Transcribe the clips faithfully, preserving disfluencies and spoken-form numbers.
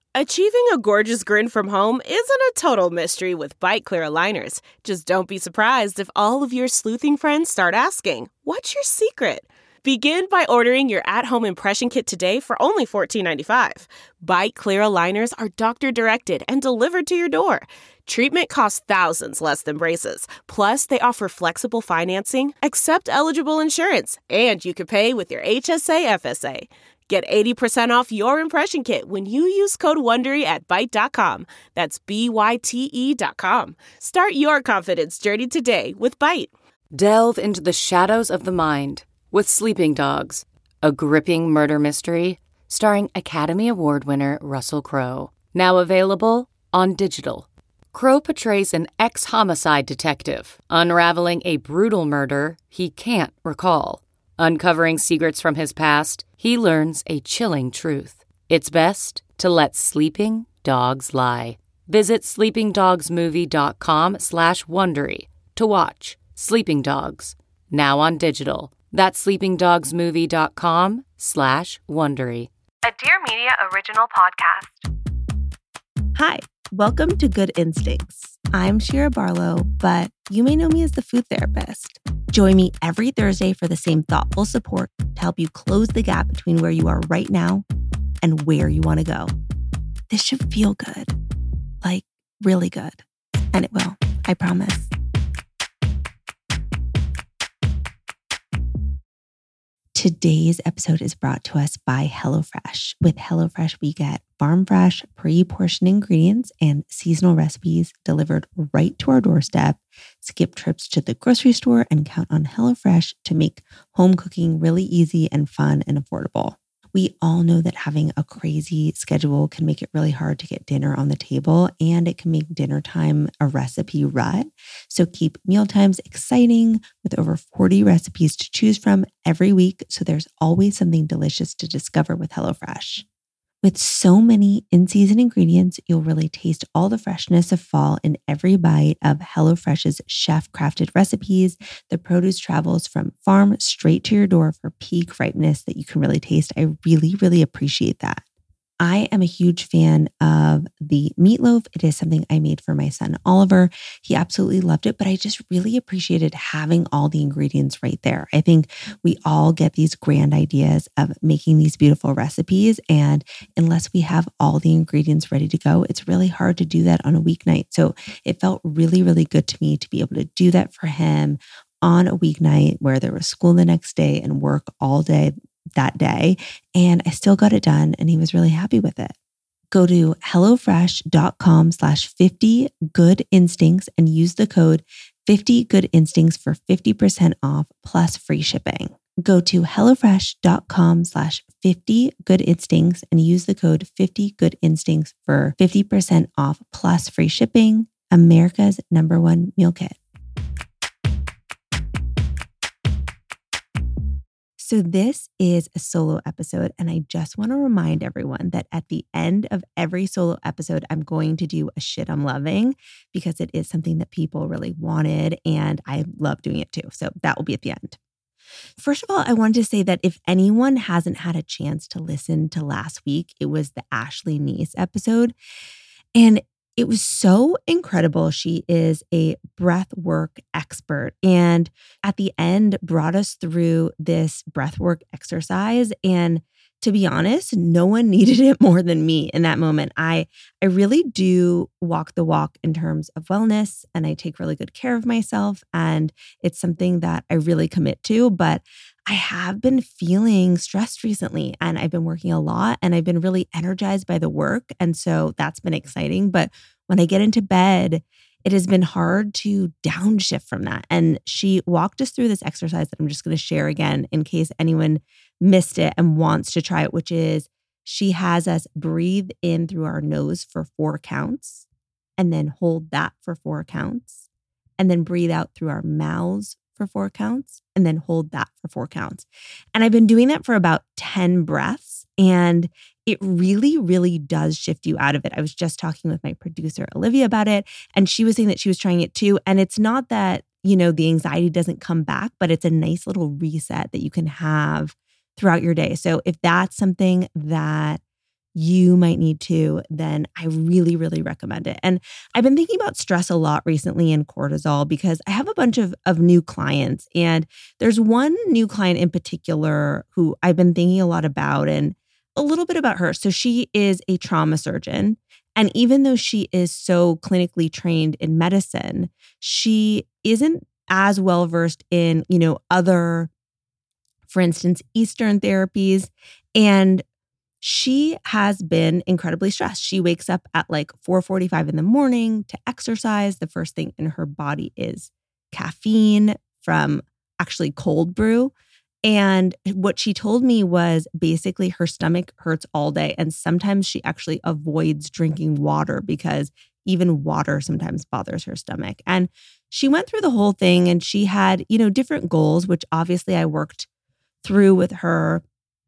Achieving a gorgeous grin from home isn't a total mystery with Bite Clear aligners. Just don't be surprised if all of your sleuthing friends start asking, "What's your secret?" Begin by ordering your at-home impression kit today for only fourteen ninety-five. Bite Clear aligners are doctor-directed and delivered to your door. Treatment costs thousands less than braces. Plus, they offer flexible financing, accept eligible insurance, and you can pay with your H S A F S A. Get eighty percent off your impression kit when you use code WONDERY at Byte dot com. That's B Y T E dot com. Start your confidence journey today with Byte. Delve into the shadows of the mind with Sleeping Dogs, a gripping murder mystery starring Academy Award winner Russell Crowe. Now available on digital. Crowe portrays an ex-homicide detective unraveling a brutal murder he can't recall. Uncovering secrets from his past, he learns a chilling truth. It's best to let sleeping dogs lie. Visit sleepingdogsmovie.com slash Wondery to watch Sleeping Dogs, now on digital. That's sleepingdogsmovie.com slash Wondery. A Dear Media original podcast. Hi, welcome to Good Instincts. I'm Shira Barlow, but you may know me as the food therapist. Join me every Thursday for the same thoughtful support to help you close the gap between where you are right now and where you want to go. This should feel good, like really good. And it will, I promise. Today's episode is brought to us by HelloFresh. With HelloFresh, we get farm fresh, pre-portioned ingredients and seasonal recipes delivered right to our doorstep. Skip trips to the grocery store and count on HelloFresh to make home cooking really easy and fun and affordable. We all know that having a crazy schedule can make it really hard to get dinner on the table, and it can make dinner time a recipe rut. So keep meal times exciting with over forty recipes to choose from every week, so there's always something delicious to discover with HelloFresh. With so many in-season ingredients, you'll really taste all the freshness of fall in every bite of HelloFresh's chef-crafted recipes. The produce travels from farm straight to your door for peak ripeness that you can really taste. I really, really appreciate that. I am a huge fan of the meatloaf. It is something I made for my son, Oliver. He absolutely loved it, but I just really appreciated having all the ingredients right there. I think we all get these grand ideas of making these beautiful recipes, and unless we have all the ingredients ready to go, it's really hard to do that on a weeknight. So it felt really, really good to me to be able to do that for him on a weeknight where there was school the next day and work all day that day, and I still got it done, and he was really happy with it. Go to HelloFresh.com slash 50 good instincts and use the code fifty good instincts for fifty percent off plus free shipping. Go to HelloFresh.com slash 50 good instincts and use the code fifty good instincts for fifty percent off plus free shipping. America's number one meal kit. So this is a solo episode, and I just want to remind everyone that at the end of every solo episode, I'm going to do a shit I'm loving because it is something that people really wanted, and I love doing it too. So that will be at the end. First of all, I wanted to say that if anyone hasn't had a chance to listen to last week, it was the Ashley Neese episode, and it was so incredible. She is a breath work expert, and at the end brought us through this breath work exercise. And to be honest, no one needed it more than me in that moment. I, I really do walk the walk in terms of wellness, and I take really good care of myself. And it's something that I really commit to, but I have been feeling stressed recently, and I've been working a lot, and I've been really energized by the work. And so that's been exciting. But when I get into bed, it has been hard to downshift from that. And she walked us through this exercise that I'm just going to share again in case anyone missed it and wants to try it, which is she has us breathe in through our nose for four counts and then hold that for four counts and then breathe out through our mouths for four counts and then hold that for four counts. And I've been doing that for about ten breaths, and it really, really does shift you out of it. I was just talking with my producer, Olivia, about it, and she was saying that she was trying it too. And it's not that, you know, the anxiety doesn't come back, but it's a nice little reset that you can have throughout your day. So if that's something that you might need to, then I really, really recommend it. And I've been thinking about stress a lot recently and cortisol because I have a bunch of, of new clients. And there's one new client in particular who I've been thinking a lot about and a little bit about her. So she is a trauma surgeon. And even though she is so clinically trained in medicine, she isn't as well versed in, you know, other, for instance, Eastern therapies. And she has been incredibly stressed. She wakes up at like four forty-five in the morning to exercise. The first thing in her body is caffeine from actually cold brew. And what she told me was basically her stomach hurts all day. And sometimes she actually avoids drinking water because even water sometimes bothers her stomach. And she went through the whole thing and she had, you know, different goals, which obviously I worked through with her.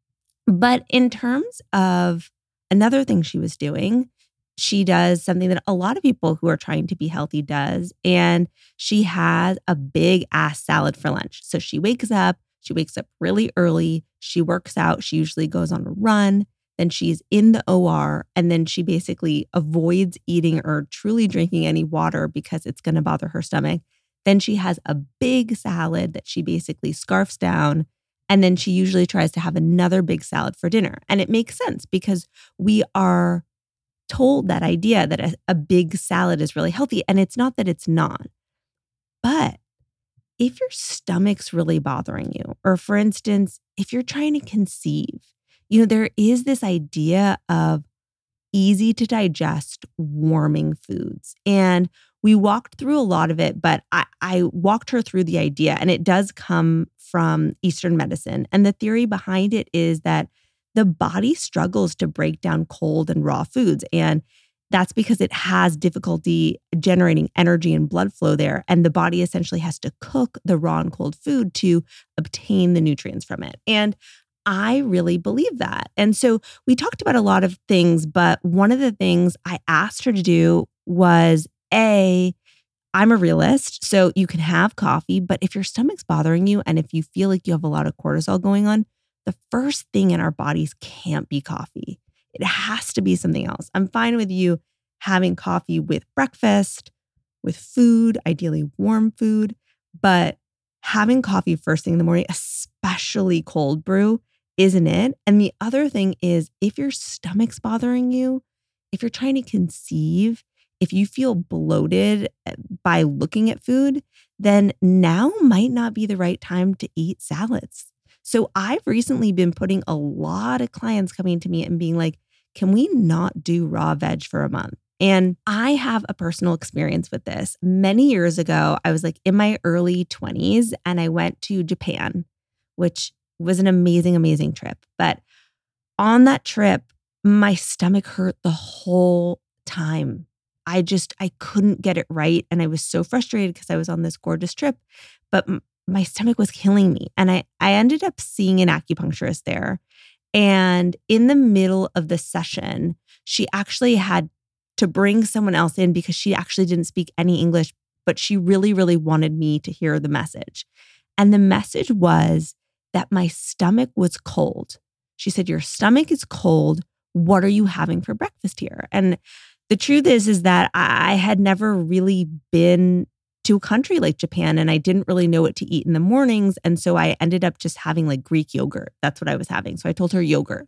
But in terms of another thing she was doing, she does something that a lot of people who are trying to be healthy does. And she has a big ass salad for lunch. So she wakes up, she wakes up really early. She works out. She usually goes on a run. Then she's in the O R. And then she basically avoids eating or truly drinking any water because it's going to bother her stomach. Then she has a big salad that she basically scarfs down. And then she usually tries to have another big salad for dinner. And it makes sense because we are told that idea that a, a big salad is really healthy. And it's not that it's not. But if your stomach's really bothering you, or for instance, if you're trying to conceive, you know, there is this idea of easy to digest warming foods. And we walked through a lot of it, but I, I walked her through the idea, and it does come from Eastern medicine. And the theory behind it is that the body struggles to break down cold and raw foods. And that's because it has difficulty generating energy and blood flow there. And the body essentially has to cook the raw and cold food to obtain the nutrients from it. And I really believe that. And so we talked about a lot of things, but one of the things I asked her to do was, A, I'm a realist, so you can have coffee, but if your stomach's bothering you and if you feel like you have a lot of cortisol going on, the first thing in our bodies can't be coffee. It has to be something else. I'm fine with you having coffee with breakfast, with food, ideally warm food, but having coffee first thing in the morning, especially cold brew, isn't it? And the other thing is, if your stomach's bothering you, if you're trying to conceive, if you feel bloated by looking at food, then now might not be the right time to eat salads. So I've recently been putting a lot of clients coming to me and being like, can we not do raw veg for a month? And I have a personal experience with this. Many years ago, I was like in my early twenties and I went to Japan, which was an amazing, amazing trip. But on that trip, my stomach hurt the whole time. I just, I couldn't get it right. And I was so frustrated because I was on this gorgeous trip, but m- my stomach was killing me. And I, I ended up seeing an acupuncturist there. And in the middle of the session, she actually had to bring someone else in because she actually didn't speak any English, but she really, really wanted me to hear the message. And the message was that my stomach was cold. She said, your stomach is cold. What are you having for breakfast here? And the truth is, is that I had never really been to a country like Japan and I didn't really know what to eat in the mornings. And so I ended up just having like Greek yogurt. That's what I was having. So I told her yogurt.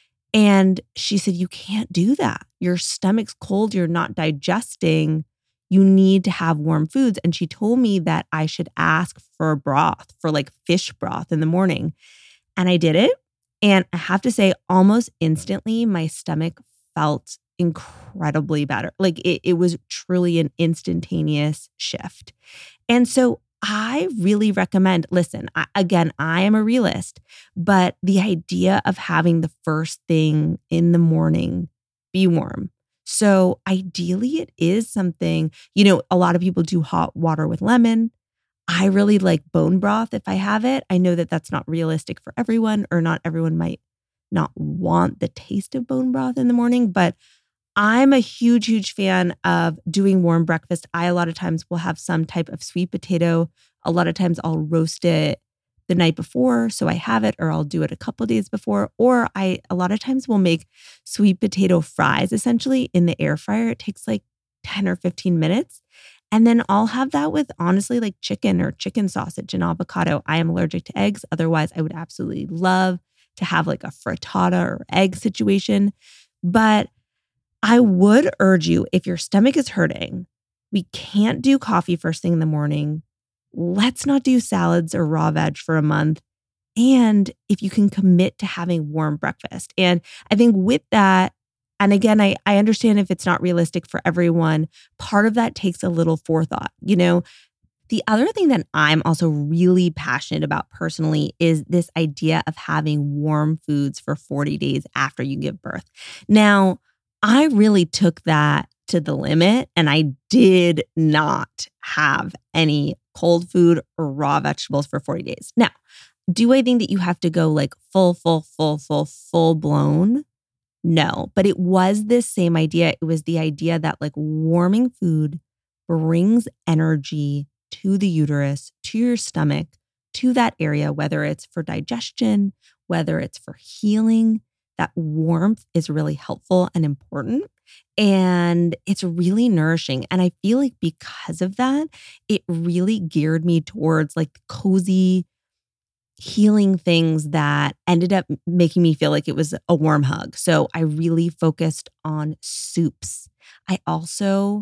And she said, you can't do that. Your stomach's cold. You're not digesting. You need to have warm foods. And she told me that I should ask for broth, for like fish broth in the morning. And I did it. And I have to say, almost instantly, my stomach felt incredibly better. Like it, it was truly an instantaneous shift. And so I really recommend, listen, I, again, I am a realist, but the idea of having the first thing in the morning be warm. So ideally it is something, you know, a lot of people do hot water with lemon. I really like bone broth if I have it. I know that that's not realistic for everyone, or not everyone might not want the taste of bone broth in the morning, but I'm a huge, huge fan of doing warm breakfast. I, a lot of times, will have some type of sweet potato. A lot of times I'll roast it the night before, so I have it, or I'll do it a couple days before. Or I, a lot of times will make sweet potato fries essentially in the air fryer. It takes like ten or fifteen minutes. And then I'll have that with honestly like chicken or chicken sausage and avocado. I am allergic to eggs. Otherwise, I would absolutely love to have like a frittata or egg situation. But I would urge you, if your stomach is hurting, we can't do coffee first thing in the morning. Let's not do salads or raw veg for a month. And if you can commit to having warm breakfast. And I think with that, and again, I, I understand if it's not realistic for everyone, part of that takes a little forethought. You know, the other thing that I'm also really passionate about personally is this idea of having warm foods for forty days after you give birth. Now, I really took that to the limit, and I did not have any cold food or raw vegetables for forty days. Now, do I think that you have to go like full, full, full, full, full blown? No, but it was this same idea. It was the idea that like warming food brings energy to the uterus, to your stomach, to that area, whether it's for digestion, whether it's for healing. That warmth is really helpful and important. And it's really nourishing. And I feel like because of that, it really geared me towards like cozy, healing things that ended up making me feel like it was a warm hug. So I really focused on soups. I also,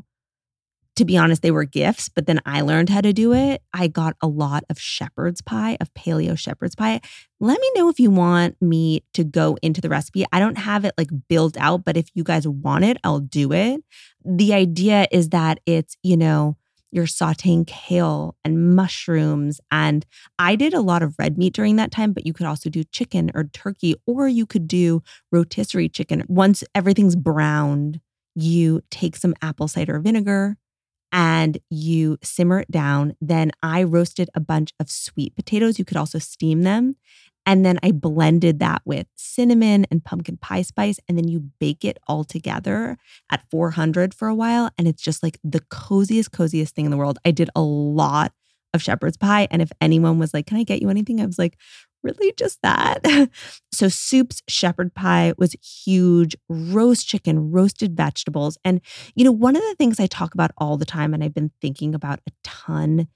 to be honest, they were gifts, but then I learned how to do it. I got a lot of shepherd's pie, of paleo shepherd's pie. Let me know if you want me to go into the recipe. I don't have it like built out, but if you guys want it, I'll do it. The idea is that it's, you know, you're sauteing kale and mushrooms. And I did a lot of red meat during that time, but you could also do chicken or turkey, or you could do rotisserie chicken. Once everything's browned, you take some apple cider vinegar and you simmer it down. Then I roasted a bunch of sweet potatoes. You could also steam them. And then I blended that with cinnamon and pumpkin pie spice. And then you bake it all together at four hundred for a while. And it's just like the coziest, coziest thing in the world. I did a lot of shepherd's pie. And if anyone was like, can I get you anything? I was like, really just that? So soups, shepherd pie was huge, roast chicken, roasted vegetables. And, you know, one of the things I talk about all the time, and I've been thinking about a ton,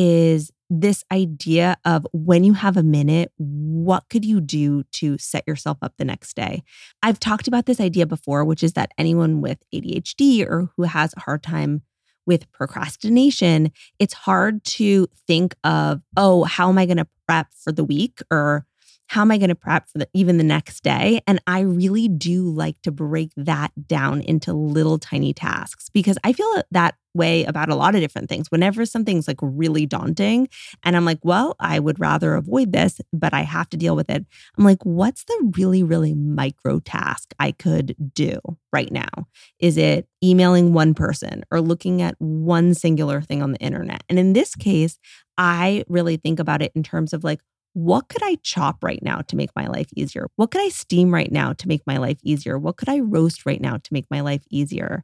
is this idea of when you have a minute, what could you do to set yourself up the next day? I've talked about this idea before, which is that anyone with A D H D or who has a hard time with procrastination, it's hard to think of, oh, how am I going to prep for the week? Or how am I going to prep for the, even the next day? And I really do like to break that down into little tiny tasks because I feel that way about a lot of different things. Whenever something's like really daunting and I'm like, well, I would rather avoid this, but I have to deal with it. I'm like, what's the really, really micro task I could do right now? Is it emailing one person or looking at one singular thing on the internet? And in this case, I really think about it in terms of like, what could I chop right now to make my life easier? What could I steam right now to make my life easier? What could I roast right now to make my life easier?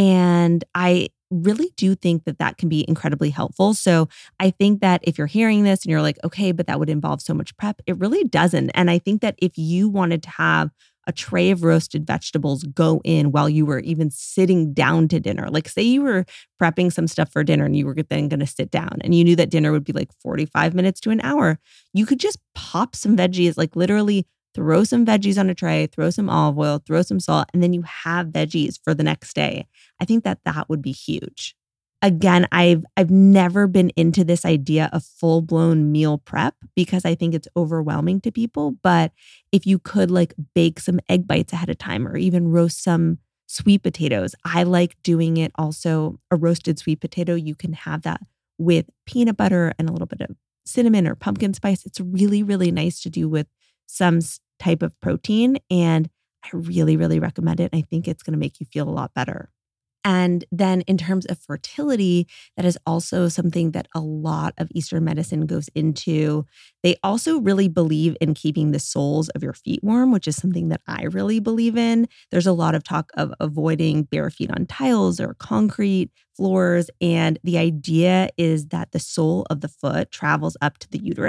And I really do think that that can be incredibly helpful. So I think that if you're hearing this and you're like, okay, but that would involve so much prep, it really doesn't. And I think that if you wanted to have a tray of roasted vegetables go in while you were even sitting down to dinner. Like say you were prepping some stuff for dinner and you were then going to sit down and you knew that dinner would be like forty-five minutes to an hour. You could just pop some veggies, like literally throw some veggies on a tray, throw some olive oil, throw some salt, and then you have veggies for the next day. I think that that would be huge. Again, I've I've never been into this idea of full-blown meal prep because I think it's overwhelming to people. But if you could like bake some egg bites ahead of time or even roast some sweet potatoes, I like doing it also a roasted sweet potato. You can have that with peanut butter and a little bit of cinnamon or pumpkin spice. It's really, really nice to do with some type of protein. And I really, really recommend it. I think it's going to make you feel a lot better. And then in terms of fertility, that is also something that a lot of Eastern medicine goes into. They also really believe in keeping the soles of your feet warm, which is something that I really believe in. There's a lot of talk of avoiding bare feet on tiles or concrete floors. And the idea is that the sole of the foot travels up to the uterus.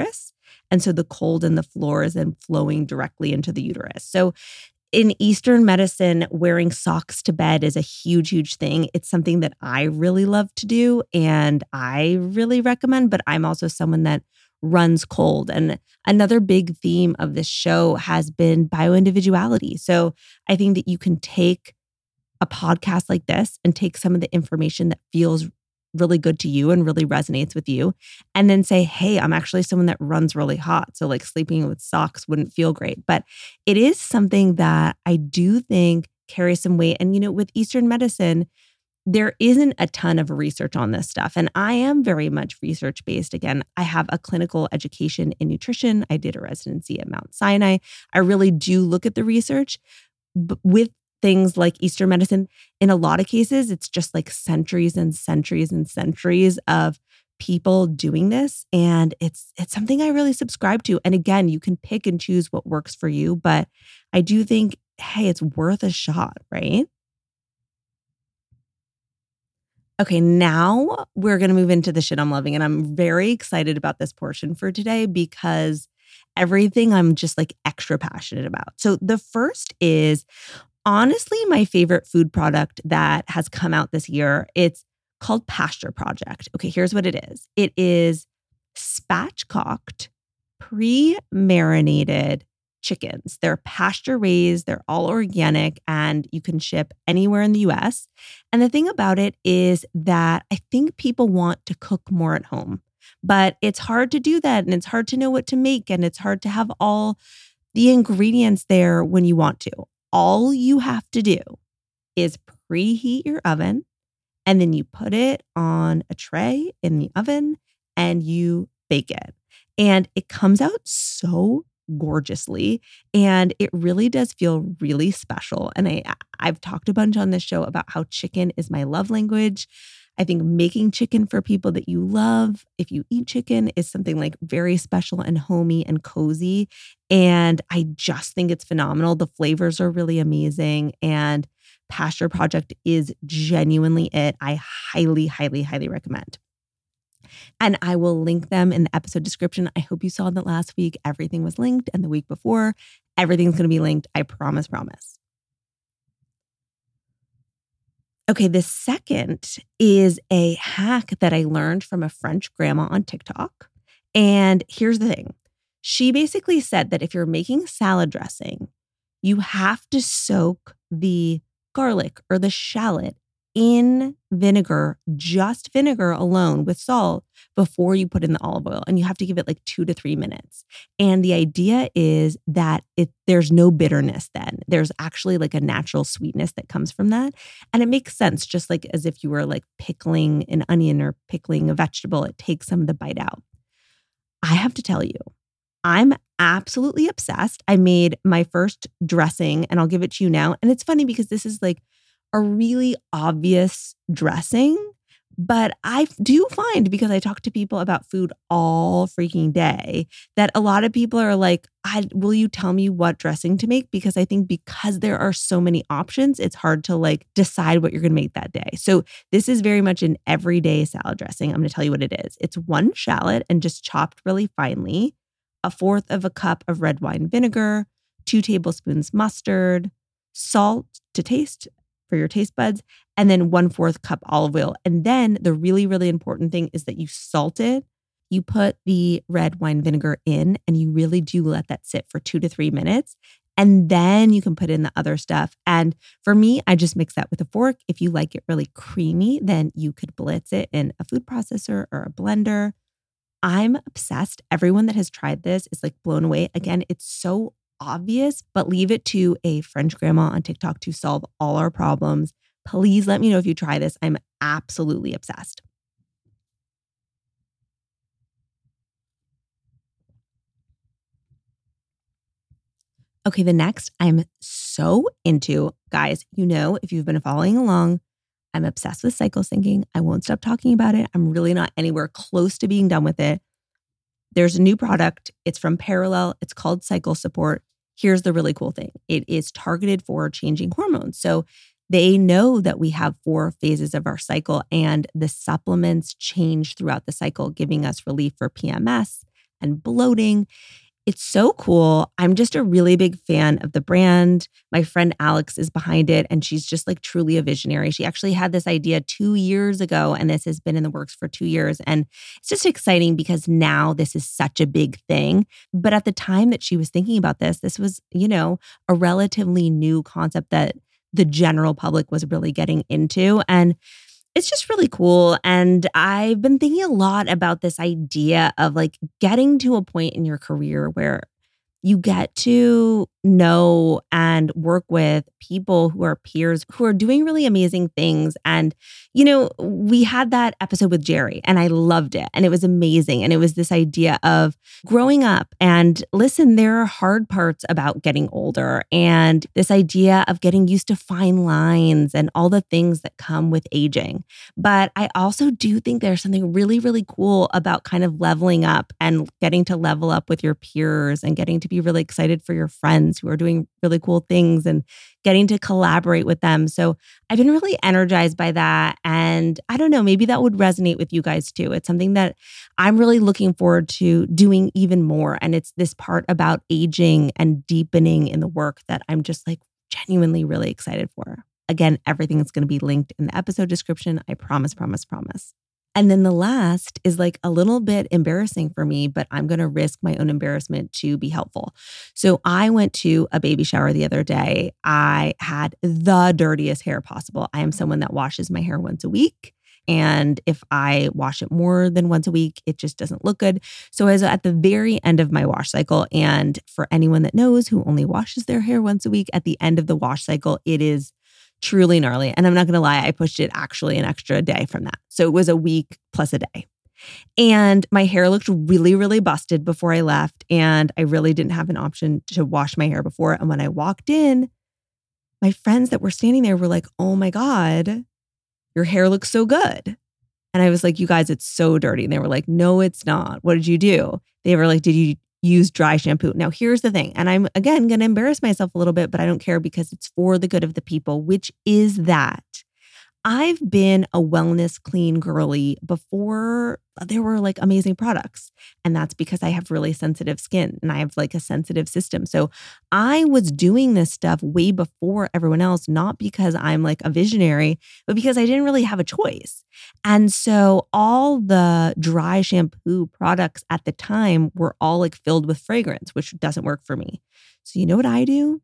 And so the cold in the floor is then flowing directly into the uterus. So in Eastern medicine, wearing socks to bed is a huge, huge thing. It's something that I really love to do and I really recommend, but I'm also someone that runs cold. And another big theme of this show has been bioindividuality. So I think that you can take a podcast like this and take some of the information that feels really good to you and really resonates with you, and then say, hey, I'm actually someone that runs really hot. So like sleeping with socks wouldn't feel great. But it is something that I do think carries some weight. And, you know, with Eastern medicine, there isn't a ton of research on this stuff. And I am very much research-based. Again, I have a clinical education in nutrition. I did a residency at Mount Sinai. I really do look at the research. But with things like Eastern medicine, in a lot of cases, it's just like centuries and centuries and centuries of people doing this. And it's it's something I really subscribe to. And again, you can pick and choose what works for you. But I do think, hey, it's worth a shot, right? Okay, now we're going to move into the shit I'm loving. And I'm very excited about this portion for today because everything I'm just like extra passionate about. So the first is honestly my favorite food product that has come out this year. It's called Pasture Project. Okay, here's what it is. It is spatchcocked, pre-marinated chickens. They're pasture raised, they're all organic, and you can ship anywhere in the U S. And the thing about it is that I think people want to cook more at home, but it's hard to do that. And it's hard to know what to make. And it's hard to have all the ingredients there when you want to. All you have to do is preheat your oven, and then you put it on a tray in the oven and you bake it. And it comes out so gorgeously, and it really does feel really special. And I, I've talked a bunch on this show about how chicken is my love language. I think making chicken for people that you love, if you eat chicken, is something like very special and homey and cozy. And I just think it's phenomenal. The flavors are really amazing. And Pasture Project is genuinely it. I highly, highly, highly recommend. And I will link them in the episode description. I hope you saw that last week. Everything was linked. And the week before, everything's going to be linked. I promise, promise. Okay, the second is a hack that I learned from a French grandma on TikTok. And here's the thing. She basically said that if you're making salad dressing, you have to soak the garlic or the shallot in vinegar, just vinegar alone with salt, before you put in the olive oil. And you have to give it like two to three minutes. And the idea is that it there's no bitterness then. There's actually like a natural sweetness that comes from that. And it makes sense, just like as if you were like pickling an onion or pickling a vegetable, it takes some of the bite out. I have to tell you, I'm absolutely obsessed. I made my first dressing and I'll give it to you now. And it's funny because this is like a really obvious dressing, but I do find, because I talk to people about food all freaking day, that a lot of people are like, I, will you tell me what dressing to make? Because I think because there are so many options, it's hard to like decide what you're going to make that day. So this is very much an everyday salad dressing. I'm going to tell you what it is. It's one shallot and just chopped really finely, a fourth of a cup of red wine vinegar, two tablespoons mustard, salt to taste for your taste buds, and then one fourth cup olive oil. And then the really, really important thing is that you salt it. You put the red wine vinegar in and you really do let that sit for two to three minutes. And then you can put in the other stuff. And for me, I just mix that with a fork. If you like it really creamy, then you could blitz it in a food processor or a blender. I'm obsessed. Everyone that has tried this is like blown away. Again, it's so obvious, but leave it to a French grandma on TikTok to solve all our problems. Please let me know if you try this. I'm absolutely obsessed. Okay, the next I'm so into, guys, you know, if you've been following along, I'm obsessed with cycle syncing. I won't stop talking about it. I'm really not anywhere close to being done with it. There's a new product. It's from Parallel. It's called Cycle Support. Here's the really cool thing. It is targeted for changing hormones. So they know that we have four phases of our cycle, and the supplements change throughout the cycle, giving us relief for P M S and bloating. It's so cool. I'm just a really big fan of the brand. My friend Alex is behind it, and she's just like truly a visionary. She actually had this idea two years ago, and this has been in the works for two years. And it's just exciting because now this is such a big thing. But at the time that she was thinking about this, this was, you know, a relatively new concept that the general public was really getting into. And it's just really cool. And I've been thinking a lot about this idea of like getting to a point in your career where you get to know and work with people who are peers who are doing really amazing things. And, you know, we had that episode with Jerry and I loved it and it was amazing. And it was this idea of growing up and listen, there are hard parts about getting older and this idea of getting used to fine lines and all the things that come with aging. But I also do think there's something really, really cool about kind of leveling up and getting to level up with your peers and getting to be really excited for your friends who are doing really cool things and getting to collaborate with them. So I've been really energized by that. And I don't know, maybe that would resonate with you guys too. It's something that I'm really looking forward to doing even more. And it's this part about aging and deepening in the work that I'm just like genuinely really excited for. Again, everything is going to be linked in the episode description. I promise, promise, promise. And then the last is like a little bit embarrassing for me, but I'm going to risk my own embarrassment to be helpful. So I went to a baby shower the other day. I had the dirtiest hair possible. I am someone that washes my hair once a week. And if I wash it more than once a week, it just doesn't look good. So I was at the very end of my wash cycle. And for anyone that knows who only washes their hair once a week, at the end of the wash cycle, it is truly gnarly. And I'm not going to lie, I pushed it actually an extra day from that. So it was a week plus a day. And my hair looked really, really busted before I left. And I really didn't have an option to wash my hair before. And when I walked in, my friends that were standing there were like, oh my God, your hair looks so good. And I was like, you guys, it's so dirty. And they were like, no, it's not. What did you do? They were like, did you use dry shampoo? Now, here's the thing. And I'm, again, going to embarrass myself a little bit, but I don't care because it's for the good of the people, which is that I've been a wellness clean girly before there were like amazing products. And that's because I have really sensitive skin and I have like a sensitive system. So I was doing this stuff way before everyone else, not because I'm like a visionary, but because I didn't really have a choice. And so all the dry shampoo products at the time were all like filled with fragrance, which doesn't work for me. So you know what I do?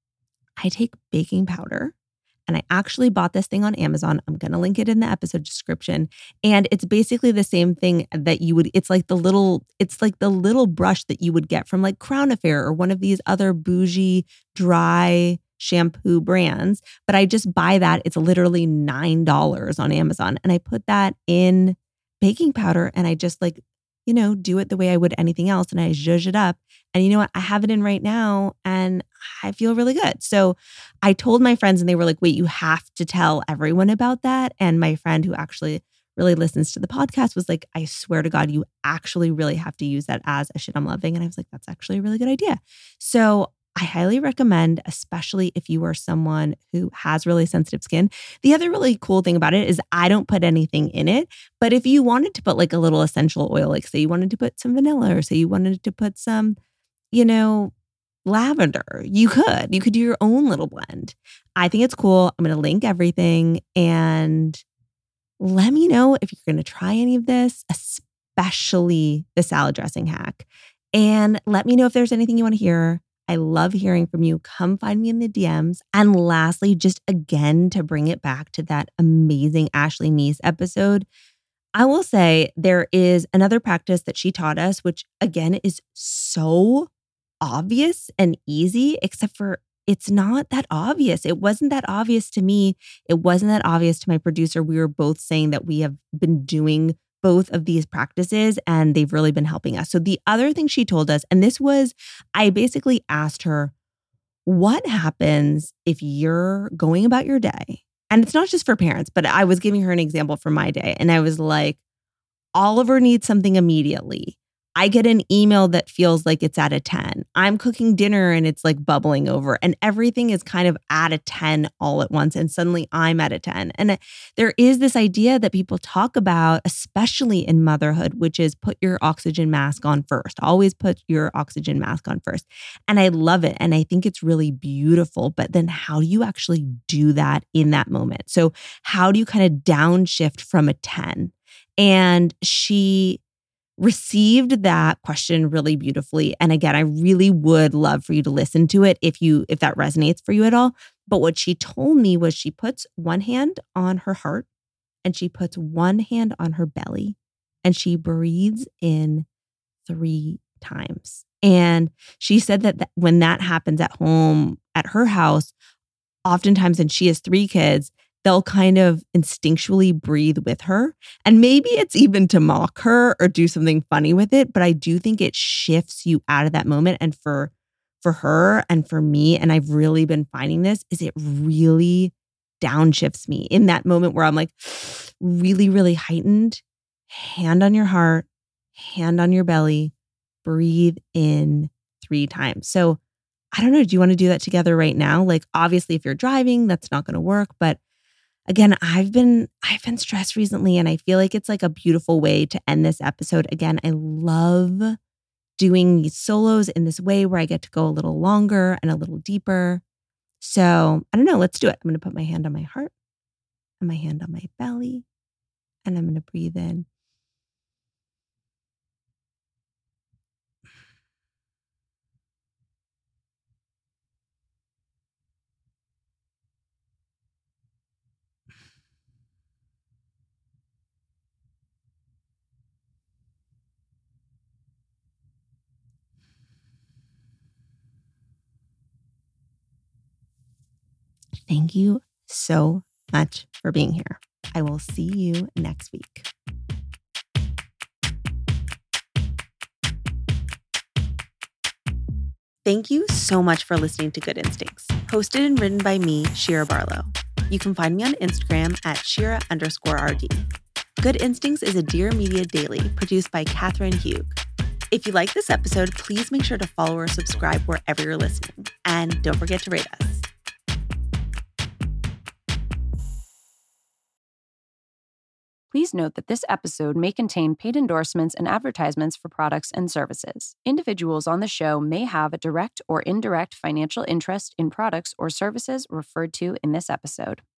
I take baking powder. And I actually bought this thing on Amazon. I'm going to link it in the episode description. And it's basically the same thing that you would, it's like the little, it's like the little brush that you would get from like Crown Affair or one of these other bougie dry shampoo brands. But I just buy that. It's literally nine dollars on Amazon. And I put that in baking powder and I just like, you know, do it the way I would anything else. And I zhuzh it up. And you know what? I have it in right now and I feel really good. So I told my friends and they were like, wait, you have to tell everyone about that. And my friend who actually really listens to the podcast was like, I swear to God, you actually really have to use that as a shit I'm loving. And I was like, that's actually a really good idea. So I highly recommend, especially if you are someone who has really sensitive skin. The other really cool thing about it is I don't put anything in it. But if you wanted to put like a little essential oil, like say you wanted to put some vanilla or say you wanted to put some, you know, lavender, you could. You could do your own little blend. I think it's cool. I'm going to link everything and let me know if you're going to try any of this, especially the salad dressing hack. And let me know if there's anything you want to hear. I love hearing from you. Come find me in the D Ms. And lastly, just again, to bring it back to that amazing Ashley Neese episode, I will say there is another practice that she taught us, which again is so obvious and easy, except for it's not that obvious. It wasn't that obvious to me. It wasn't that obvious to my producer. We were both saying that we have been doing both of these practices and they've really been helping us. So the other thing she told us, and this was, I basically asked her, what happens if you're going about your day? And it's not just for parents, but I was giving her an example from my day. And I was like, Oliver needs something immediately. I get an email that feels like it's at a ten. I'm cooking dinner and it's like bubbling over, and everything is kind of at a ten all at once. And suddenly I'm at a ten. And there is this idea that people talk about, especially in motherhood, which is put your oxygen mask on first. Always put your oxygen mask on first. And I love it. And I think it's really beautiful. But then how do you actually do that in that moment? So how do you kind of downshift from a ten? And she received that question really beautifully. And again, I really would love for you to listen to it if you if that resonates for you at all. But what she told me was she puts one hand on her heart and she puts one hand on her belly and she breathes in three times. And she said that, that when that happens at home, at her house, oftentimes, and she has three kids, they'll kind of instinctually breathe with her. And maybe it's even to mock her or do something funny with it. But I do think it shifts you out of that moment. And for, for her and for me, and I've really been finding this, is it really downshifts me in that moment where I'm like really, really heightened. Hand on your heart, hand on your belly, breathe in three times. So I don't know, do you want to do that together right now? Like, obviously, if you're driving, that's not going to work. But again, I've been I've been stressed recently, and I feel like it's like a beautiful way to end this episode. Again, I love doing these solos in this way where I get to go a little longer and a little deeper. So I don't know, let's do it. I'm going to put my hand on my heart and my hand on my belly, and I'm going to breathe in. Thank you so much for being here. I will see you next week. Thank you so much for listening to Good Instincts, hosted and written by me, Shira Barlow. You can find me on Instagram at Shira underscore RD. Good Instincts is a Dear Media daily produced by Catherine Hugh. If you like this episode, please make sure to follow or subscribe wherever you're listening. And don't forget to rate us. Please note that this episode may contain paid endorsements and advertisements for products and services. Individuals on the show may have a direct or indirect financial interest in products or services referred to in this episode.